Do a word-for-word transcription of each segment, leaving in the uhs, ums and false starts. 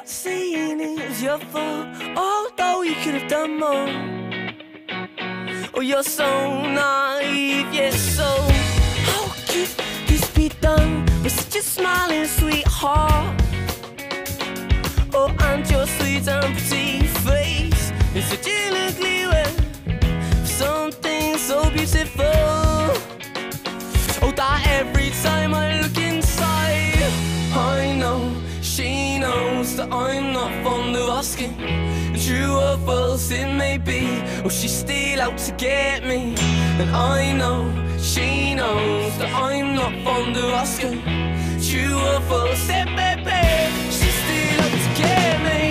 start saying it was your fault, although you could have done more. Oh, you're so naive, yes, so how could this be done with such a smiling sweetheart? Oh, and your sweet and pretty face is such an ugly way for something so beautiful. Oh, that every time I look inside, I know she knows that I'm not fond of asking. True or false it may be, or she's still out to get me. And I know she knows that I'm not fond of asking. True or false it may be, she's still out to get me.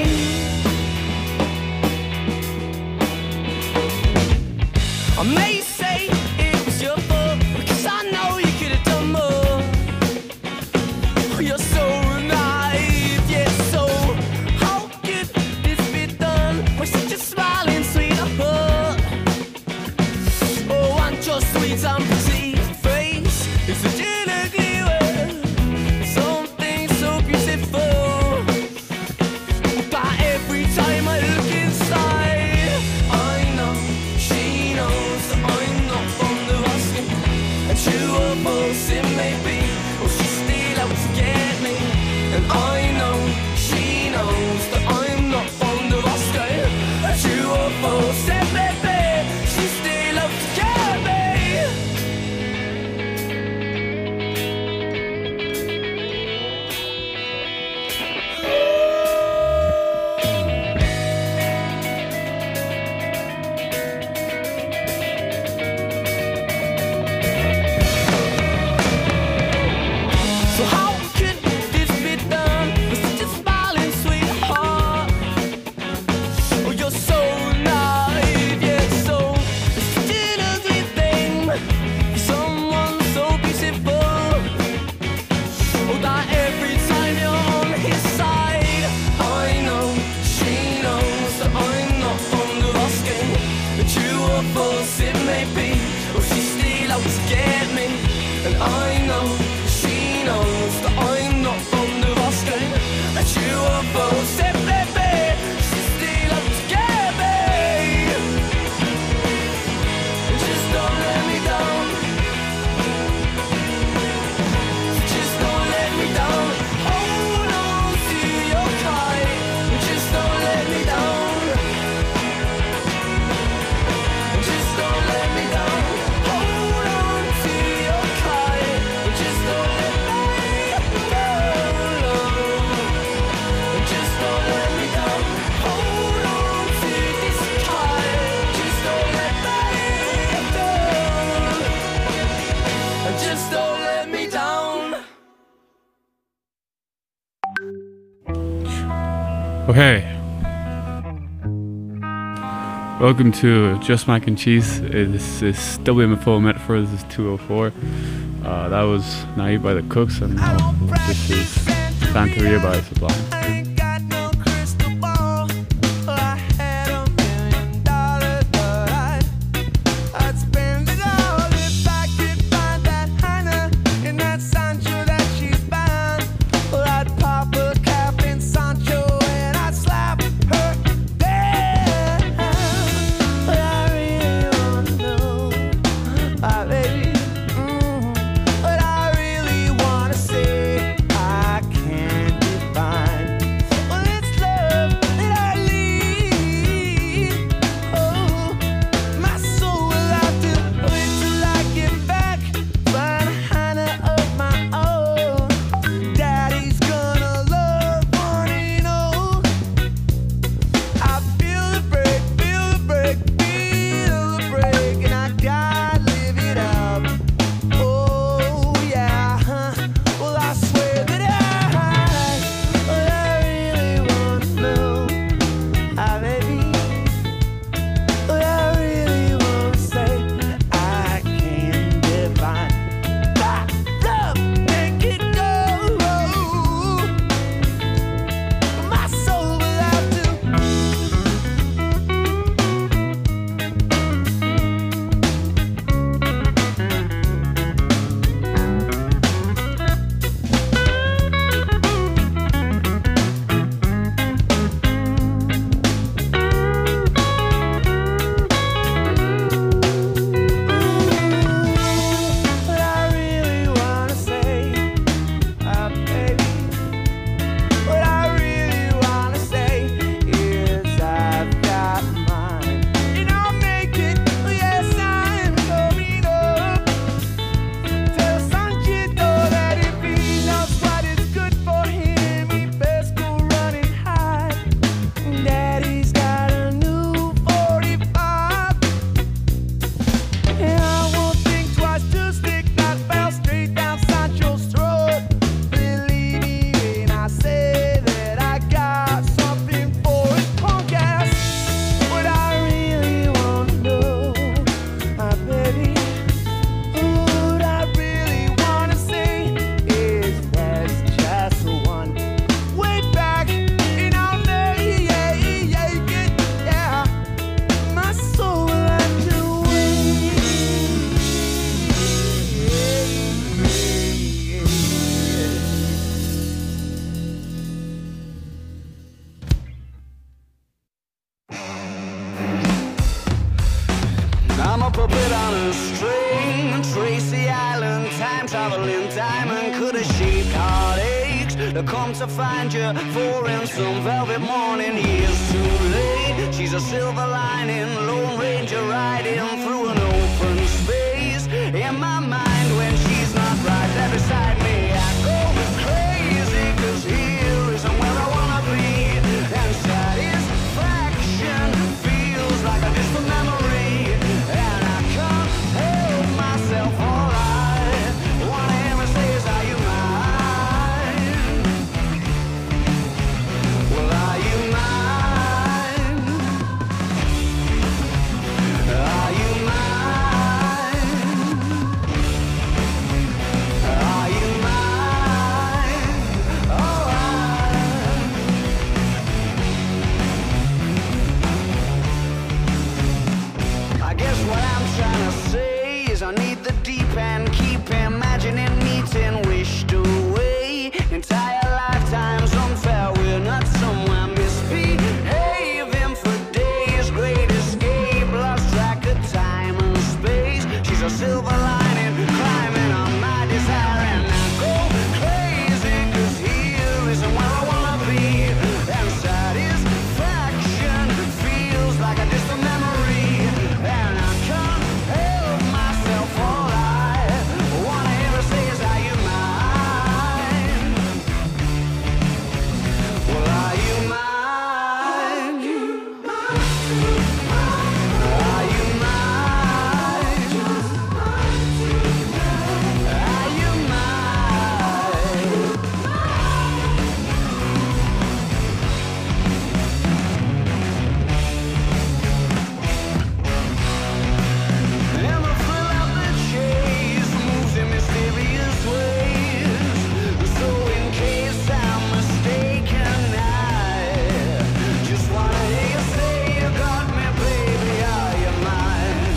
I may say it was your fault, because I know you could have done more. You're so naive, yeah, so how could this be done with such a smiling sweetheart? Oh, and your sweet and pretty face is such an ugly way, something so beautiful. But every time I look inside, I know she knows that I'm not fond of asking. And true or false it may be, or she's still out to get me. And I know she knows that I'm not fond of asking. And true or false it may be, she's still out to get me. So how could this be done with such a smiling sweetheart? Oh, you're so naive, yeah, so it's such an ugly thing for someone so beautiful. Oh, that every time you're on his side, I know she knows that I'm not fond of asking. But true or false it may be, or she's still out to get me. And I know she knows that I'm not fond of asking. And true or false it may be, she's still out to get me. Just don't let me down. Just don't let me down. Hold on to your kite. Just don't let me down. Just don't let me down. Hold on to your kite. Just don't let me down. Just don't let me down. Hold on to this kite. Just don't let me down. Just don't let me down. Okay. Welcome to Just Mac and Cheese. Uh, This is W M F O Metaphors. This is two oh four. Uh, that was Naive by the Cooks, and uh, this is Santeria by Sublime. Ain't got no crystal ball. I had a million dollars, but I, I'd spend it all if I could find that Hannah in that Sancho that she's bound. Well, I'd pop a cap in Sancho and I'd slap her down. But I really wanna know, my baby. Mm, but I really wanna say I can't define come to find you for in some velvet morning. Years too late, she's a silver lining, Lone Ranger riding through an open space. In my mind when she's not right there beside me, I go crazy, cause here isn't where I wanna be. And satisfaction feels like a distant memory, and I can't help myself. All I wanna hear her say is, are you mine? Well, are you mine? Are you mine? Are you mine? Oh, I, I guess what I'm trying to say is I need the deep end, keep imagining meeting wished away. Entire lifetimes unfair, we're not somewhere misbehaving for days. Great escape, lost track of time and space. She's a silver lining, climbing on my desire, and I go crazy, cause here isn't where I wanna be. And satisfaction feels like a distant memory, and I can't help myself. All I wanna hear her say is, are you mine? Well, are you mine? Are you mine? Are you mine? And the thrill of the chase moves in mysterious ways. So in case I'm mistaken, I just wanna hear you say you got me, baby. Are you mine?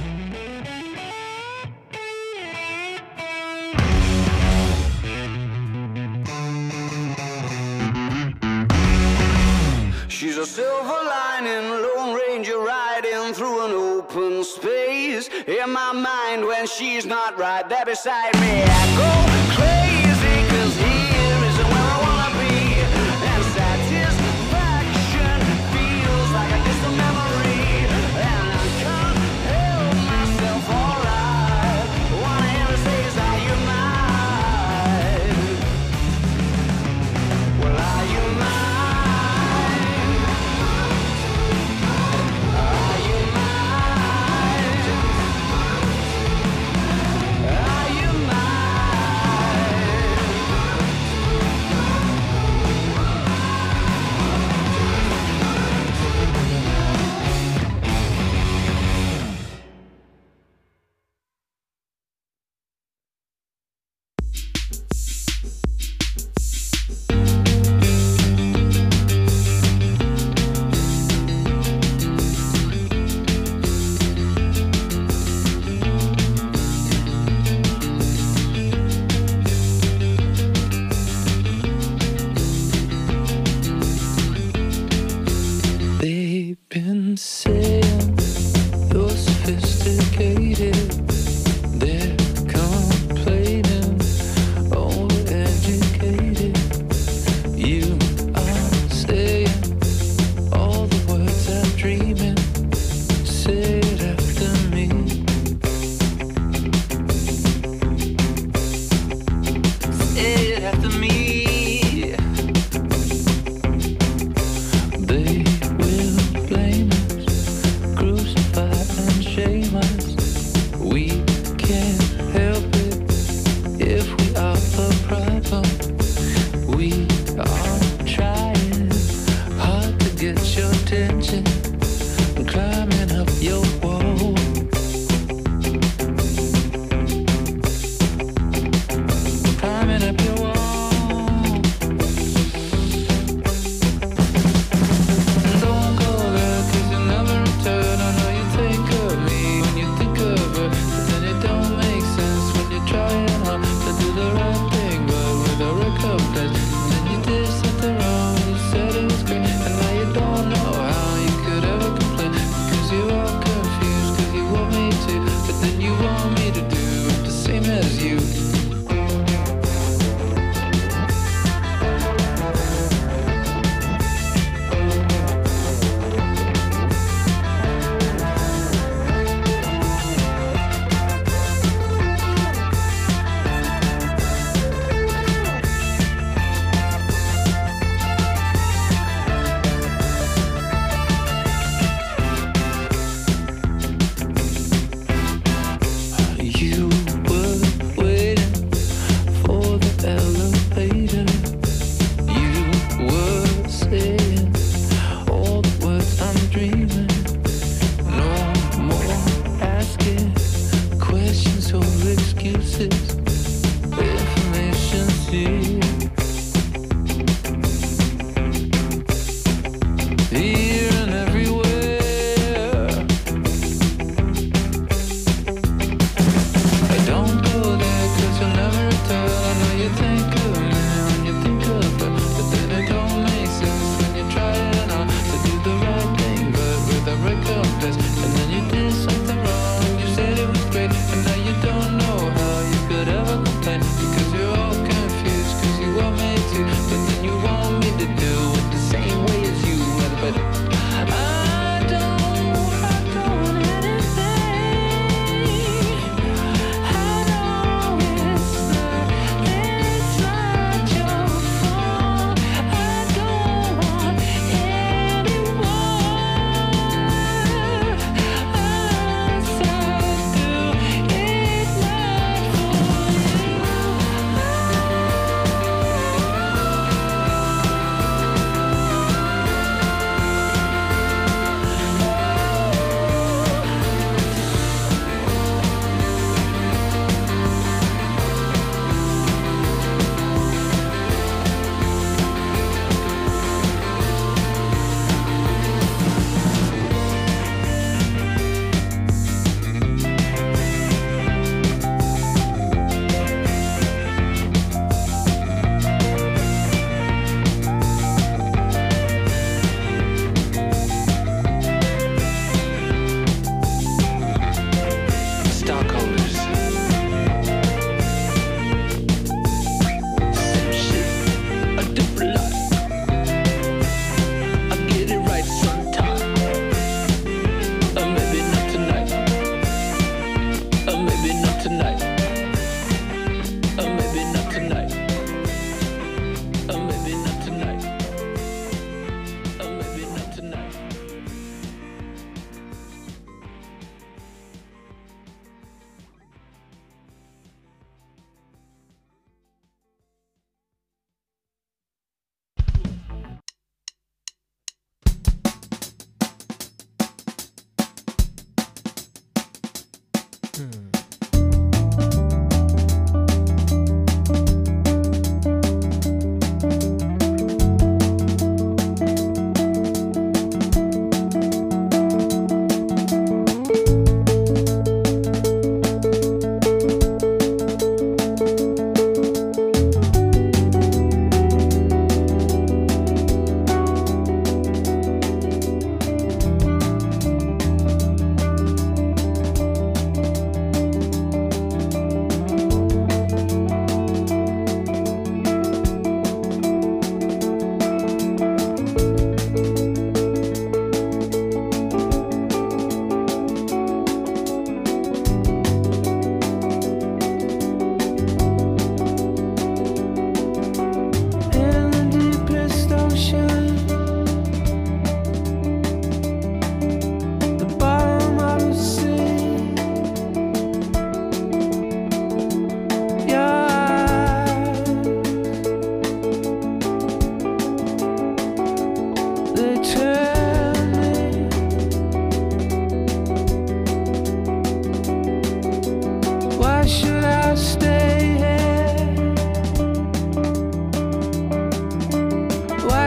She's a silver lining, Lone Ranger riding through an open space. In my mind when she's not right there beside me, I go crazy, cause here isn't where I wanna be. And satisfaction feels like a distant memory, and I can't help myself. All I wanna hear her say is, are you mine? Well, are you mine? Are you mine? Are you mine?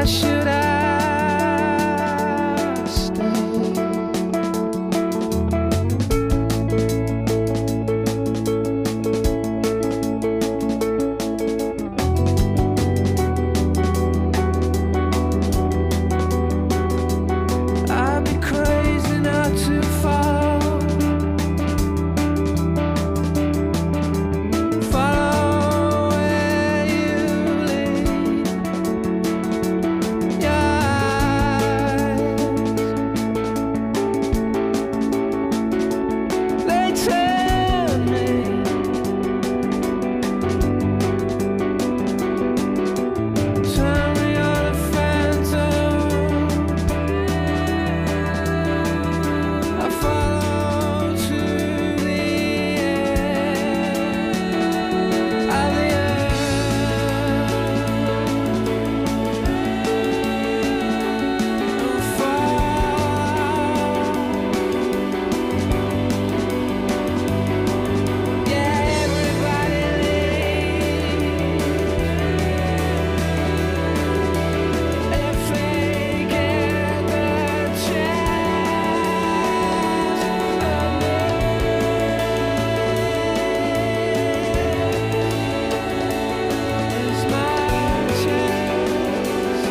why should I stay? I'd be crazy not to follow, follow where you lead. Your eyes, they tell me tell me you're the phantom I follow to the end of the earth. Fall. Yeah, everybody leave if they get the chance of me. It's my chance.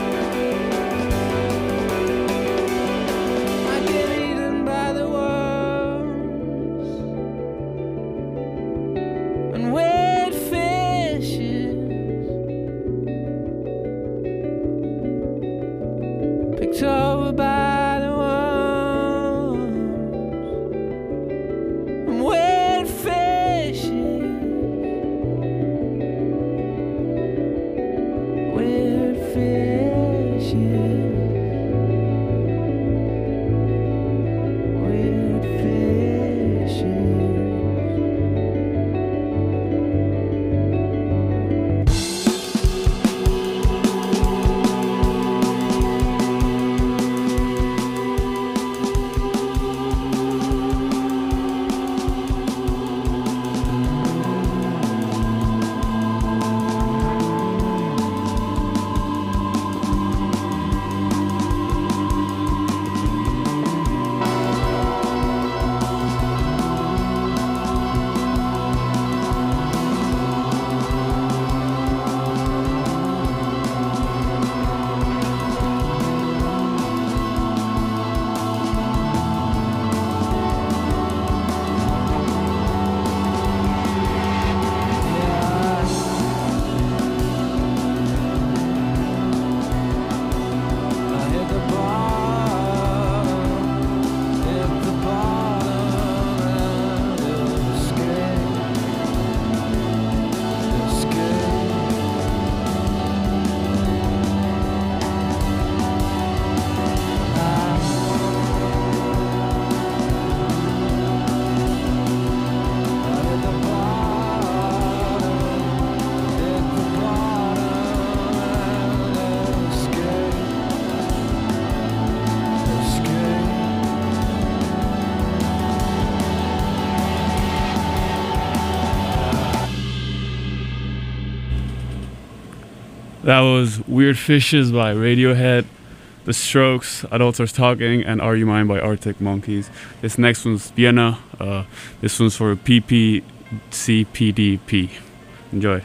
I get eaten by the worms and wet fishes, picked over by the worms and wet fishes, wet fishes, wet fishes. I hit the bottom, hit the bottom, and escape, escape. I hit the bottom, hit the bottom, and escape. That was Weird Fishes by Radiohead, The Strokes, Adults Are Talking, and Are You Mine by Arctic Monkeys. This next one's Vienna. Uh, this one's for P P C P D P. Enjoy.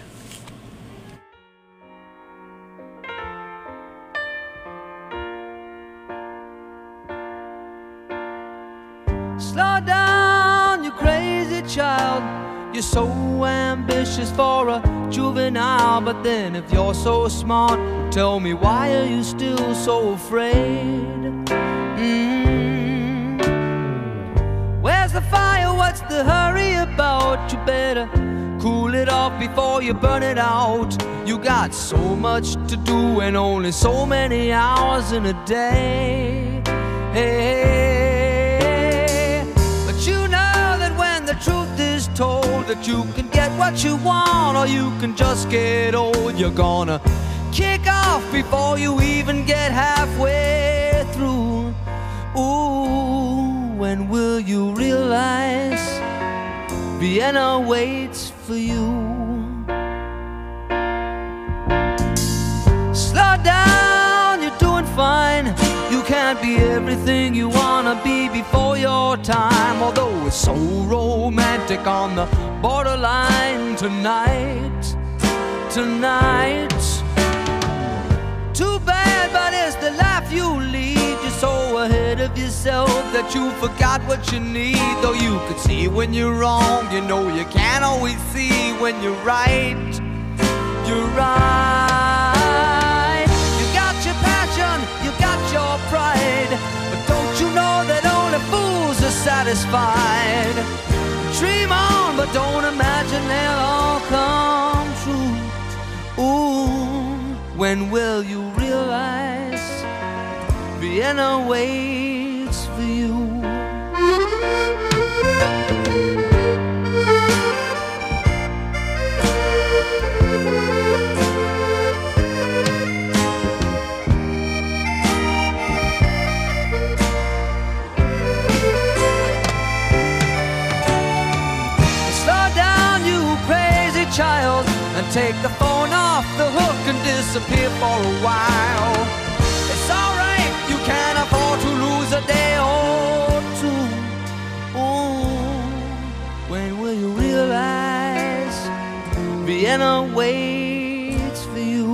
Slow down, you crazy child. You're so ambitious for a juvenile. But then if you're so smart, tell me, why are you still so afraid? Mm. Where's the fire? What's the hurry about? You better cool it off before you burn it out. You got so much to do and only so many hours in a day. Hey, but you know that when the truth is told, that you can get what you want or you can just get old. You're gonna kick off before you even get halfway through. Ooh, when will you realize Vienna waits for you? Slow down, you can't be everything you wanna be before your time. Although it's so romantic on the borderline tonight, tonight. Too bad, but it's the life you lead. You're so ahead of yourself that you forgot what you need. Though you could see when you're wrong, you know you can't always see when you're right. You're right. You got your passion, you got your pride, but don't you know that only fools are satisfied? Dream on, but don't imagine they'll all come true. Ooh, when will you realize Vienna waits for you? Child, and take the phone off the hook and disappear for a while. It's alright, you can't afford to lose a day or two. Ooh, when will you realize Vienna waits for you?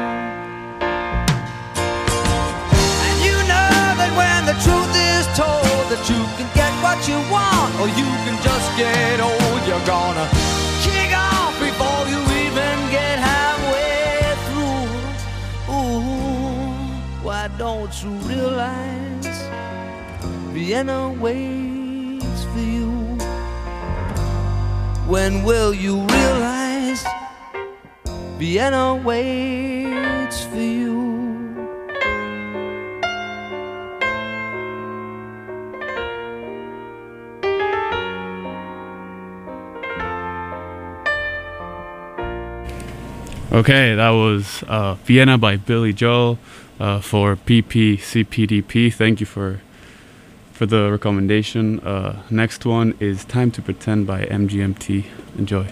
And you know that when the truth is told, that you can get what you want, or you can just get old. You're gonna kick off before you even get halfway through. Ooh, why don't you realize Vienna waits for you? When will you realize Vienna waits for you? Okay, that was uh, Vienna by Billy Joel uh, for P P C P D P. Thank you for for the recommendation. Uh, next one is Time to Pretend by M G M T. Enjoy.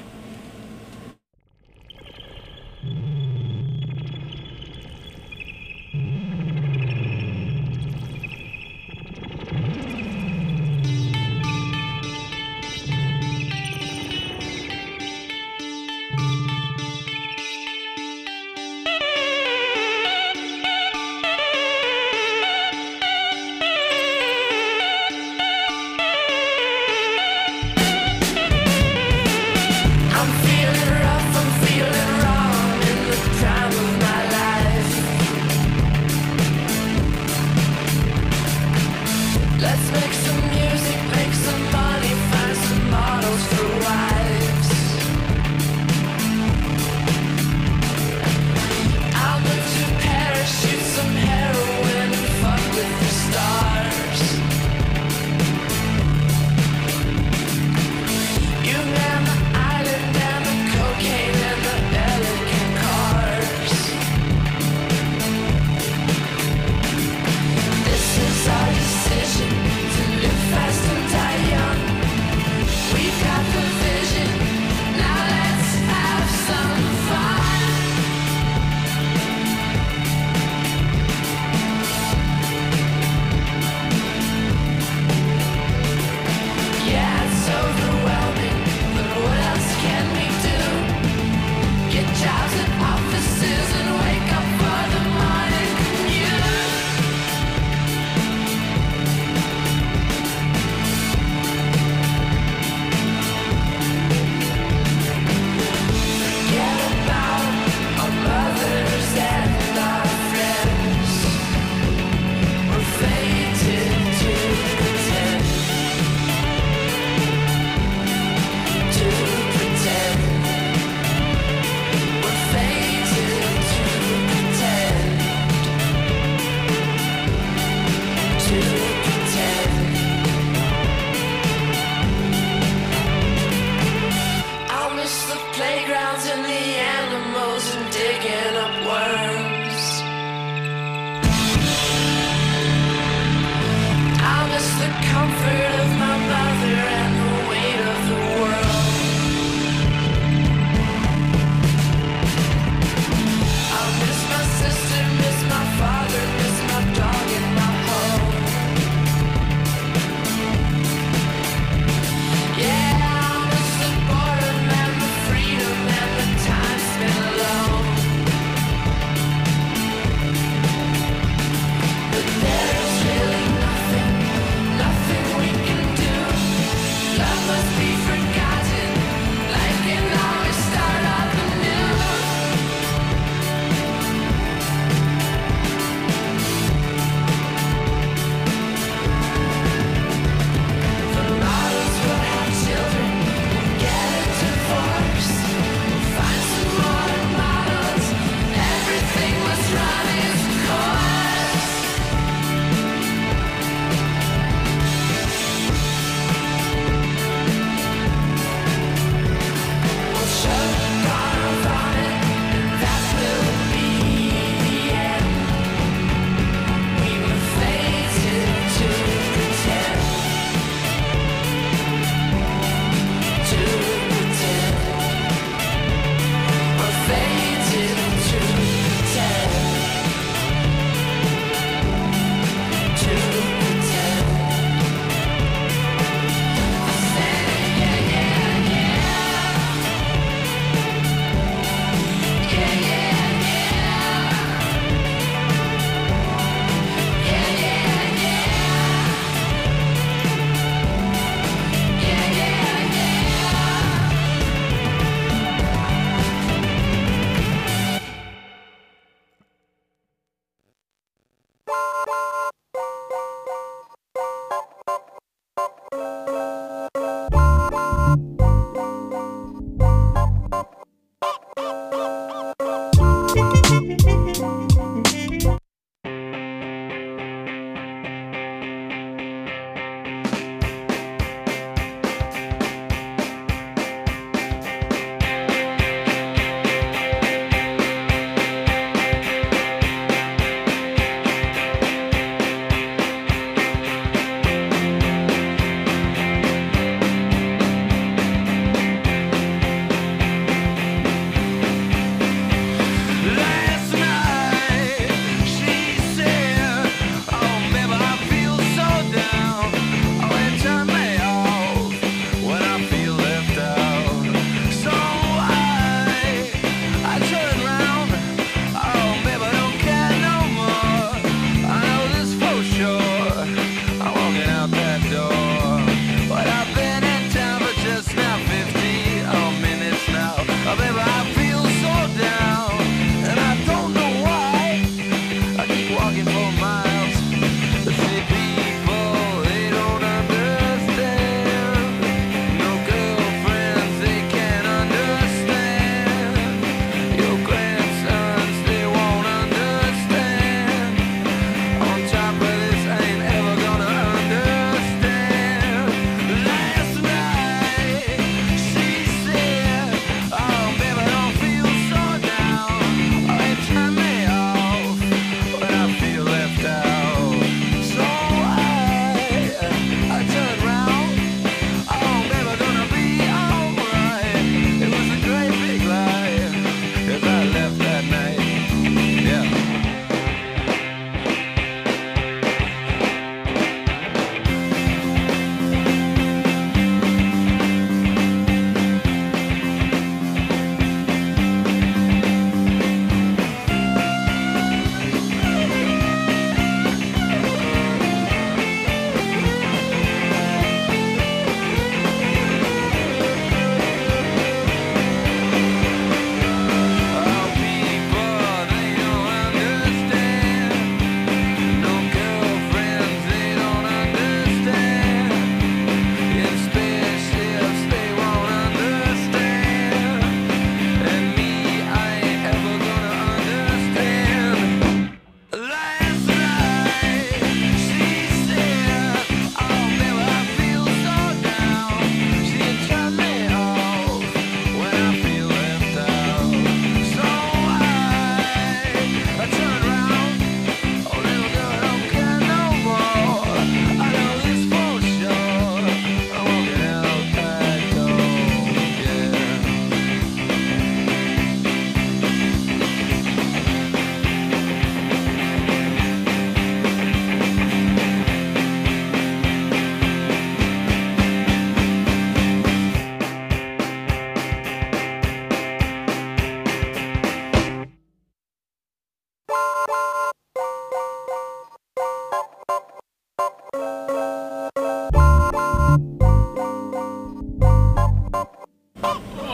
Father, miss my dog in my home.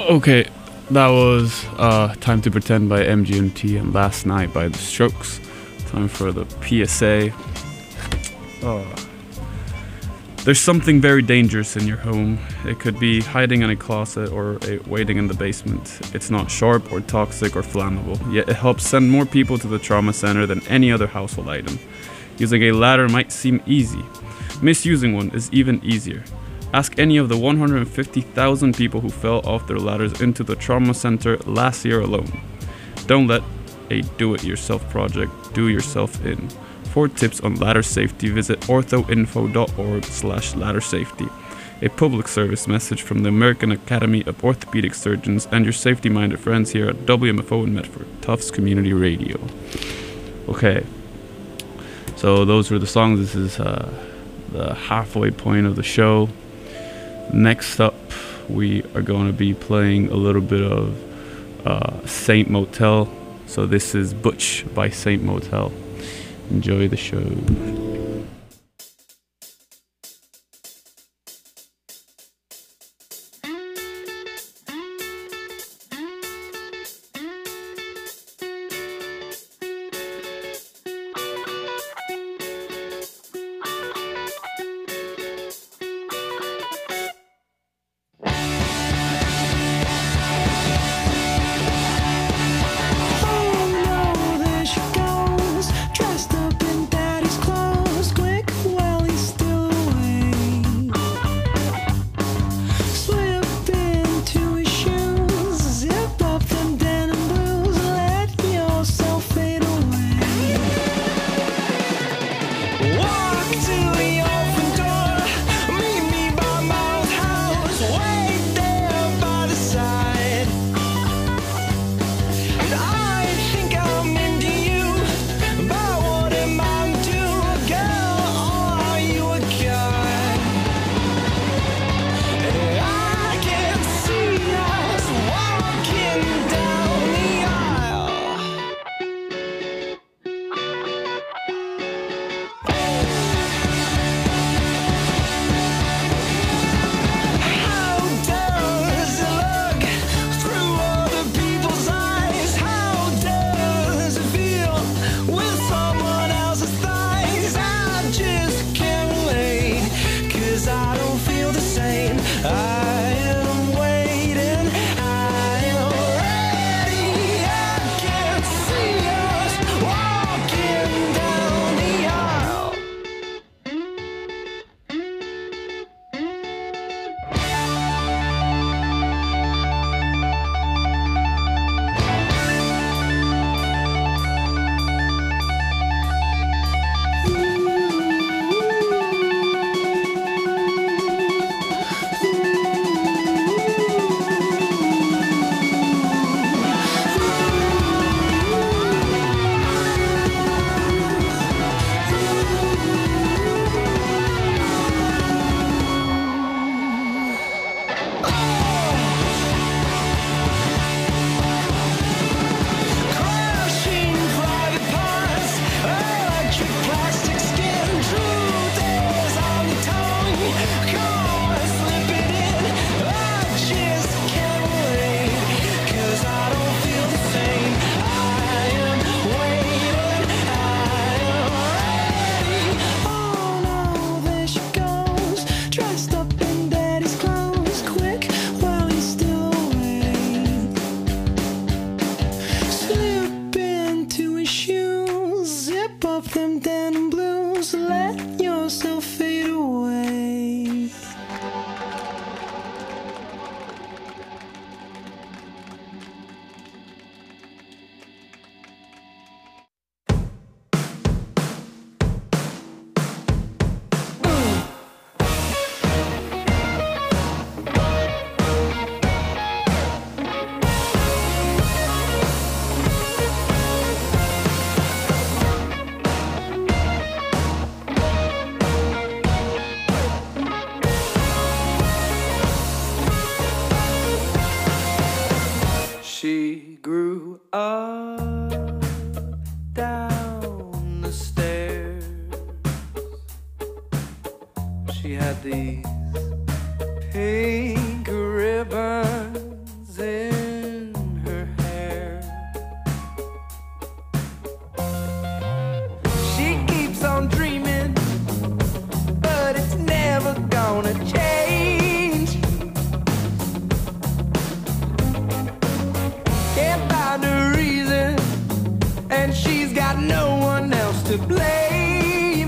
Okay, that was uh, Time to Pretend by M G M T and Last Night by The Strokes. Time for the P S A. Oh. There's something very dangerous in your home. It could be hiding in a closet or a, waiting in the basement. It's not sharp or toxic or flammable, yet it helps send more people to the trauma center than any other household item. Using a ladder might seem easy. Misusing one is even easier. Ask any of the one hundred fifty thousand people who fell off their ladders into the trauma center last year alone. Don't let a do-it-yourself project do yourself in. For tips on ladder safety, visit orthoinfo.org slash ladder safety. A public service message from the American Academy of Orthopedic Surgeons and your safety-minded friends here at W M F O in Medford, Tufts Community Radio. Okay, so those were the songs. This is uh, the halfway point of the show. Next up, we are going to be playing a little bit of uh, Saint Motel. So this is Butch by Saint Motel. Enjoy the show. She grew up down the stairs. She had these pink ribbons wanna change. Can't find a reason, and she's got no one else to blame.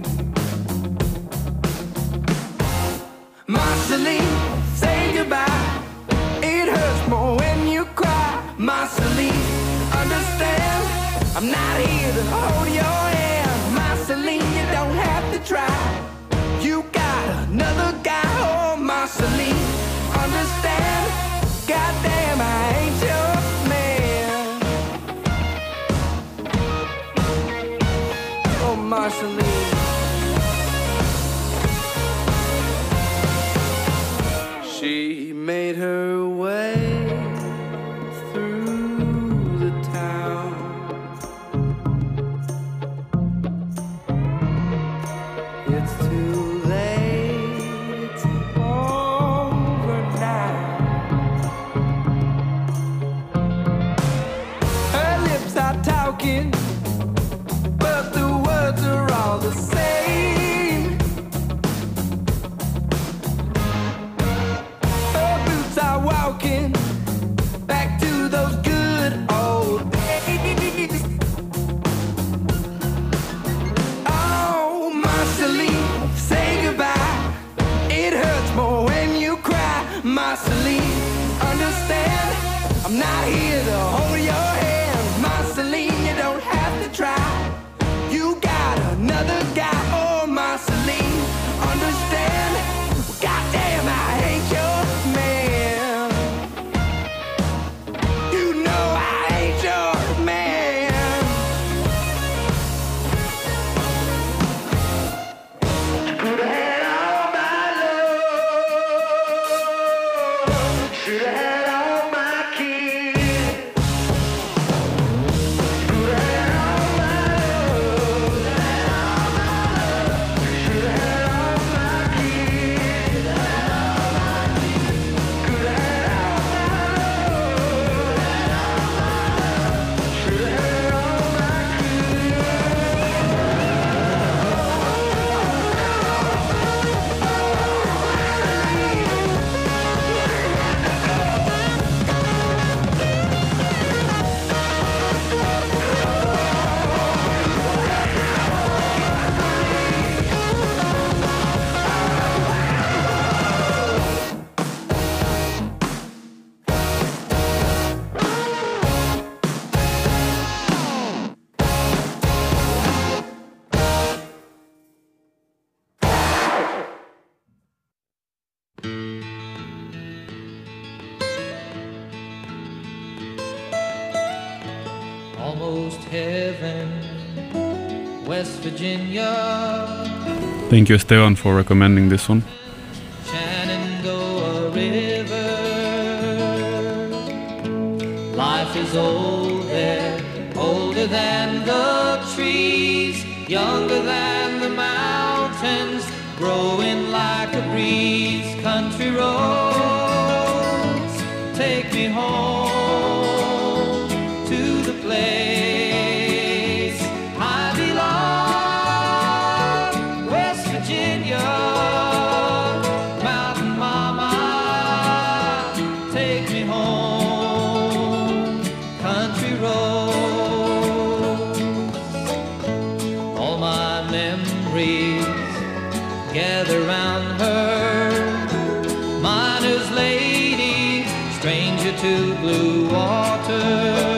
Marceline, say goodbye. It hurts more when you cry. Marceline, understand, I'm not here to hold your hand. Marceline, you don't have to try. You got another guy. Oh, Marceline, understand, goddamn, I ain't your man. Oh, Marceline. She made her way through the town. It's too late, it's over now. Her lips are talking, but the words are all the same. Her boots are walking back to those good old days. Oh, Marceline, say goodbye. It hurts more when you cry. Marceline, understand, I'm not here to hold your hand. Marceline, you don't have to try. You got another guy. Oh, Marceline, understand, goddamn, I ain't your man. You know I ain't your man. Could have had all my love, should have had all my kids. Could have had all my love, should have had all my kids. Could have had all my love, should have had all my Almost heaven, West Virginia, Thank you, Esteban, for recommending this one. Shenandoah River. Life is old there, older than the trees, younger than the mountains, growing like a breeze. Country roads, take me home to the place I belong, West Virginia. Mountain mama, take me home. Country roads, all my memories gather round her. Miner's lady, stranger to blue water,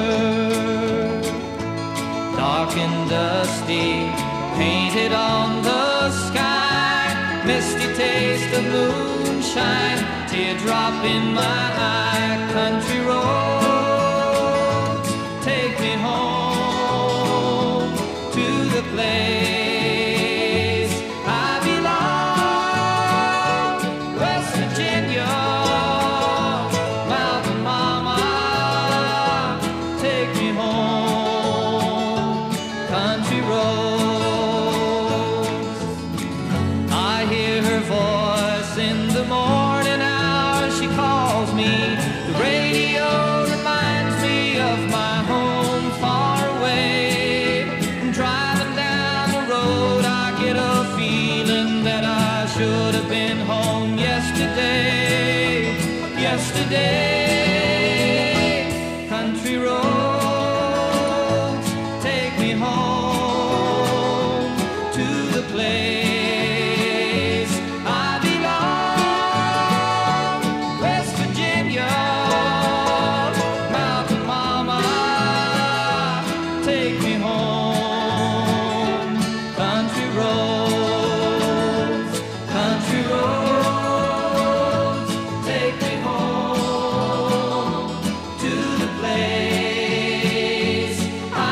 dark and dusty, painted on the sky, misty taste of moonshine, teardrop in my eye. Country roads, take me home to the place I belong, West Virginia. Mountain mama, take me home. Country roads, I hear her voice in the morning hour. She calls me, the radio place I belong. West Virginia, Mountain Mama, take me home. Country roads, country roads, take me home to the place I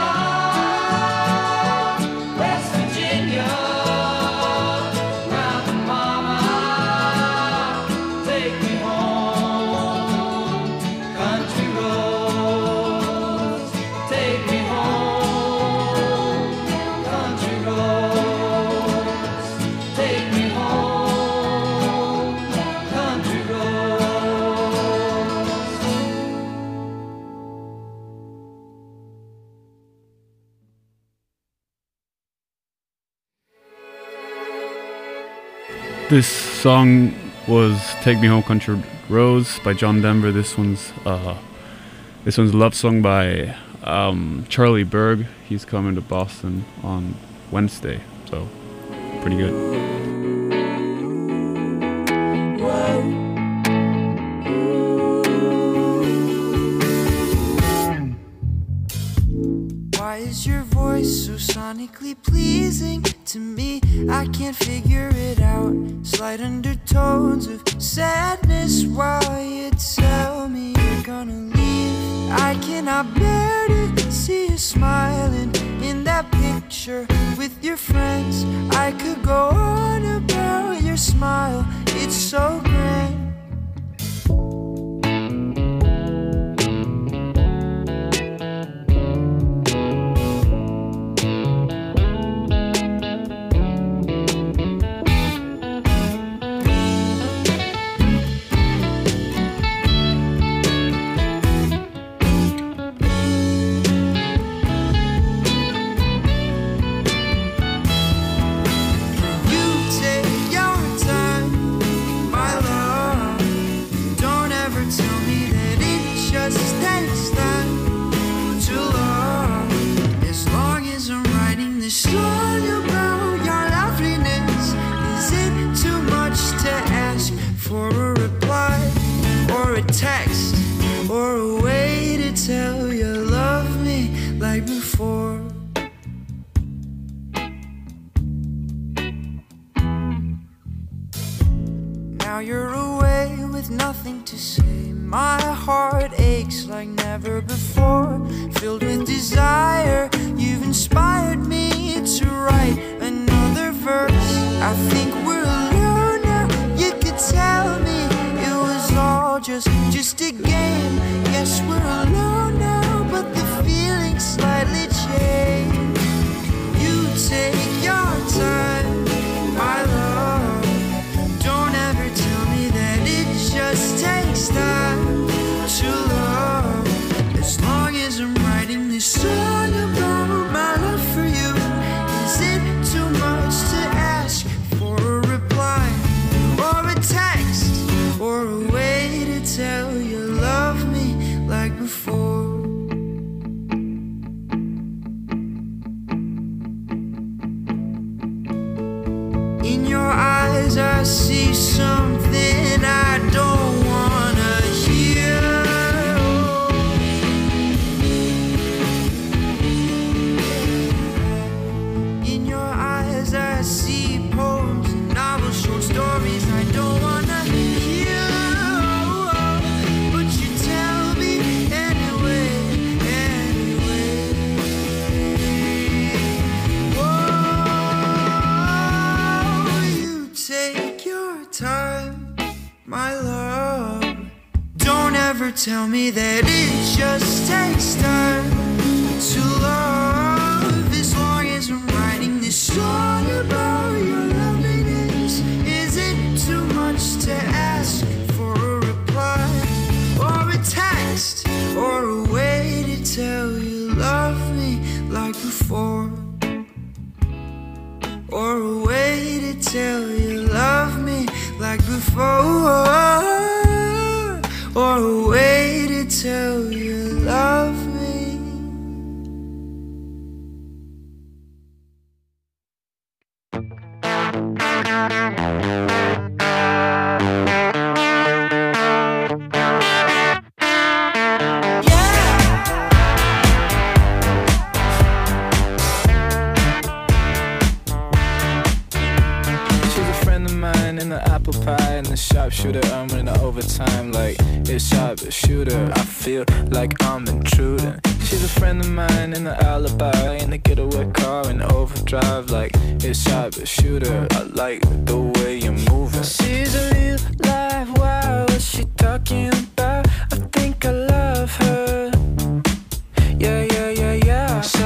belong. West Virginia, Mountain Mama, take me home. Country roads, take me home. Country roads, take me home. Country roads. This song was "Take Me Home, Country Roads" by John Denver. This one's uh, this one's a love song by um, Charlie Berg. He's coming to Boston on Wednesday, so pretty good. Why is your voice so sonically pleasing to me? I can't figure it out. Slight undertones of sadness while you tell me you're gonna leave. I cannot bear to see you smiling in that picture with your friends. I could go on about your smile, it's so grand. Text or a way to tell you love me like before. Now you're away with nothing to say. My heart aches like never before. Filled with desire, you've inspired me to write another verse. I think we're alone now. You could tell me it was all just just a game. Yes, we're alone now, but the feeling's slightly changed. You take your time, my love. Don't ever tell me that it just takes time to love. As long as I'm writing this song about my love for you, is it too much to ask for a reply or a text or a way to tell you love me like before? In your eyes I see something I don't wanna hear. In your eyes I see poems and novels, short stories I don't wanna hear. But you tell me anyway, anyway. Whoa, you take your time, my love. Don't ever tell me that it just takes time to love. As long as I'm writing this song about your loveliness, is it too much to ask for a reply or a text or a way to tell you love me like before? Or a way to tell you love me like before? Or a way to tell you love me Sharpshooter, I'm in the overtime like it's sharpshooter. I feel like I'm intruding. She's a friend of mine in the alibi, in the getaway car in overdrive like it's sharpshooter. I like the way you're moving. She's a real life, wow, what's she talking about? I think I love her. Yeah, yeah, yeah, yeah. So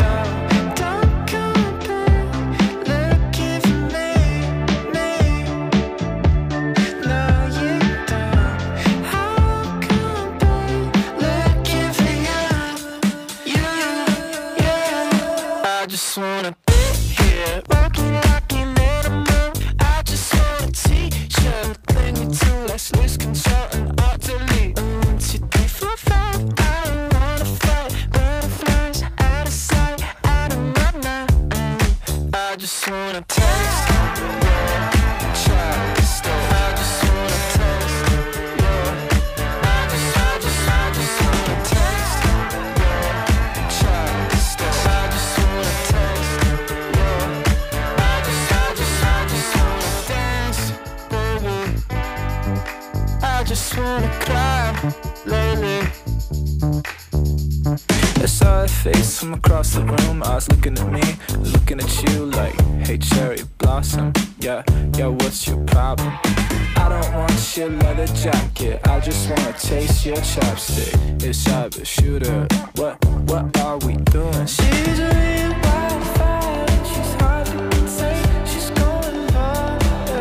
face from across the room, eyes looking at me, looking at you like, hey cherry blossom, yeah, yeah, what's your problem? I don't want your leather jacket, I just wanna taste your chapstick. It's sharpshooter, what, what are we doing? She's a real wildfire, and she's hard to contain, she's going hard,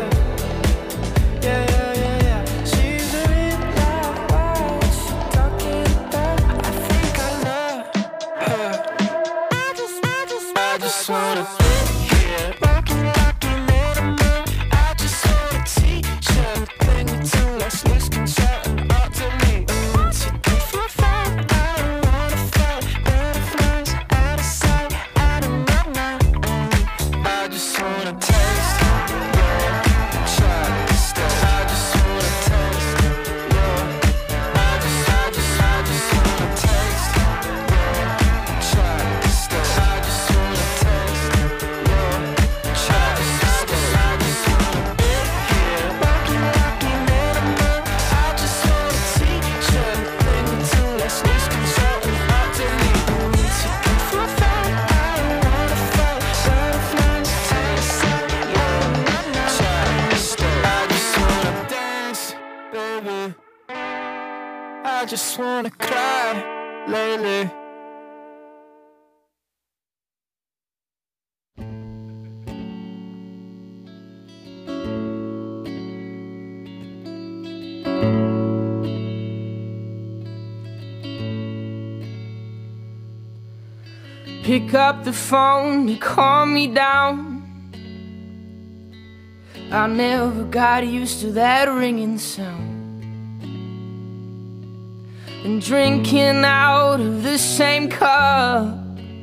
yeah, yeah, yeah, yeah, yeah. She's a real life, wow, what's she talking about? I think I love her. I just, I just, I just wanna be here, walking like an animal. I just wanna teach her, bring me to let's lose control and utterly. One, two, three, four, five. I don't wanna fight, butterflies out of sight, out of my mind. I just wanna taste your chocolate stuff. I just wanna taste your. I just, I just, I just wanna taste your chocolate stuff. I just wanna taste your chocolate stuff. I just wanna be here, walking like an animal. I just wanna teach her, bring me to let's lose control and utterly. One, two, three, four, five. I don't wanna fight, butterflies out of sight, yeah, chocolate stuff. I just wanna dance, baby. I just wanna cry lately. Pick up the phone to calm me down. I never got used to that ringing sound. And drinking out of the same cup.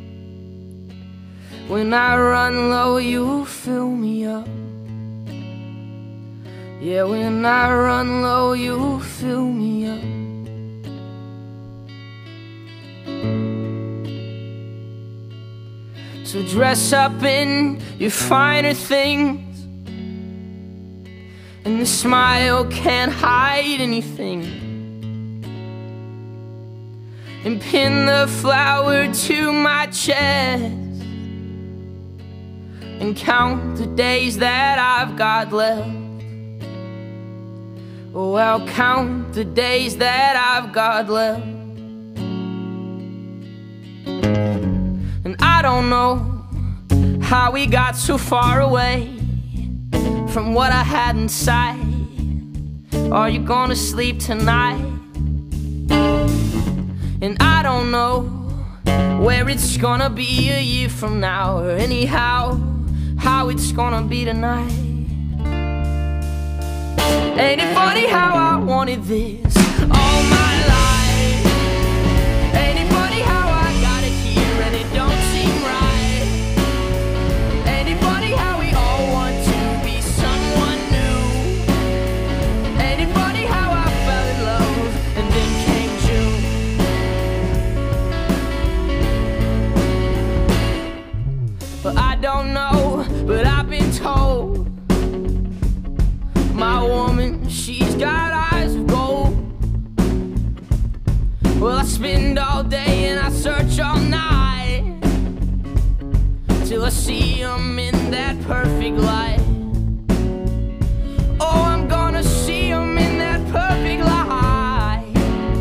When I run low, you fill me up. Yeah, when I run low, you fill me up. So dress up in your finer things, and the smile can't hide anything. And pin the flower to my chest, and count the days that I've got left. Oh, I'll count the days that I've got left. And I don't know how we got so far away from what I had inside. Are you gonna sleep tonight? And I don't know where it's gonna be a year from now, or anyhow how it's gonna be tonight. Ain't it funny how I wanted this all my life? Ain't it funny how I got it here and it don't seem right? Ain't it funny how we all want to be so see 'em in that perfect light. Oh, I'm gonna see 'em in that perfect light.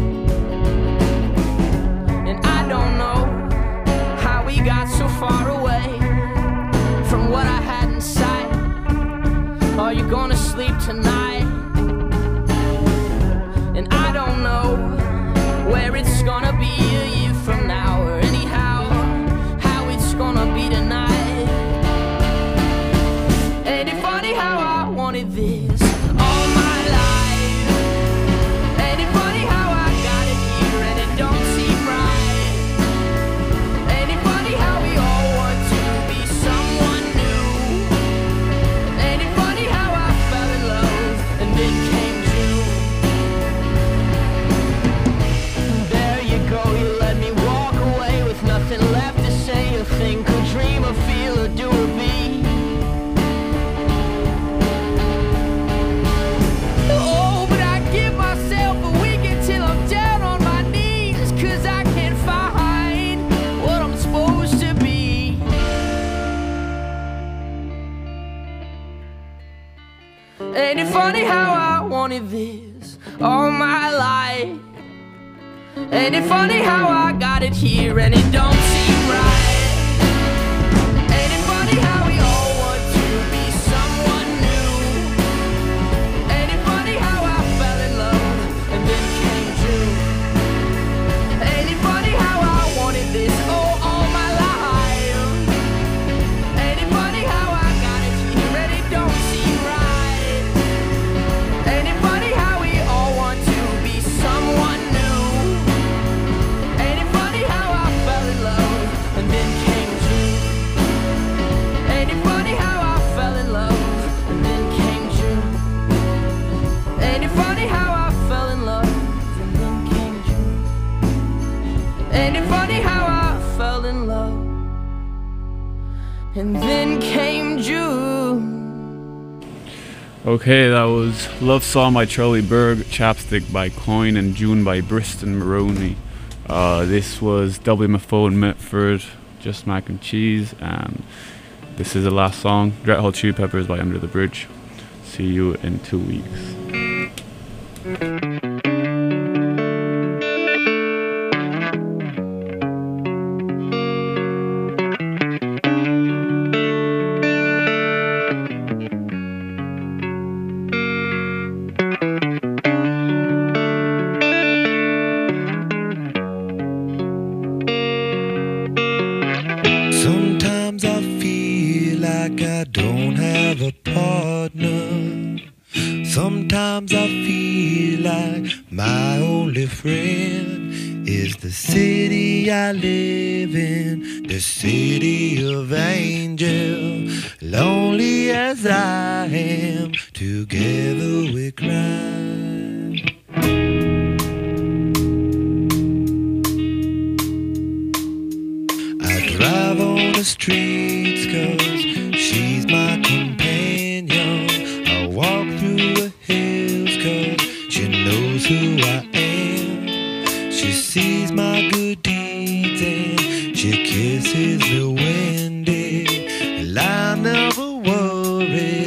And I don't know how we got so far away from what I had in sight. Are you gonna sleep tonight? And I don't know where it's gonna be a year from now, or anyhow how it's gonna be tonight. Ain't it funny how I wanted this all my life? Ain't it funny how I got it here and it don't seem right? Ain't it funny how we all want to be someone new? Ain't it funny how I fell in love and then came June? There you go, you let me walk away with nothing left to say, or think, or dream, or feel, or do, or be. Oh, but I give myself a week until I'm down on my knees, 'cause I can't find what I'm supposed to be. Ain't it funny how I wanted this all my life? Ain't it funny how I got it here and it don't seem right? Ain't it funny how we all want to be someone new? Ain't it funny how I fell in love and then came June? Ain't it funny how I wanted this oh all my life? Ain't it funny how I got it here and it don't seem right? Ain't it funny how we all want to be someone new? Ain't it funny how I fell in love and then came June? Ain't it funny how I fell in love and then came June? Ain't it funny how I fell in love and then came June? Ain't it funny how I fell in love and then came June? Okay, that was Love Song by Charlie Berg, Chapstick by Coin, and June by Briston Maroney. Uh, this was W M F O in Mitford, Just Mac and Cheese, and this is the last song, Red Hot Chili Peppers by Under the Bridge. See you in two weeks. Sometimes I feel like I don't have a partner. Sometimes I feel like my only friend is the city I live in, the city of angels. Lonely as I am, together we cry. Drive on the streets 'cause she's my companion. I walk through the hills 'cause she knows who I am. She sees my good deeds and she kisses me when day. And I never worry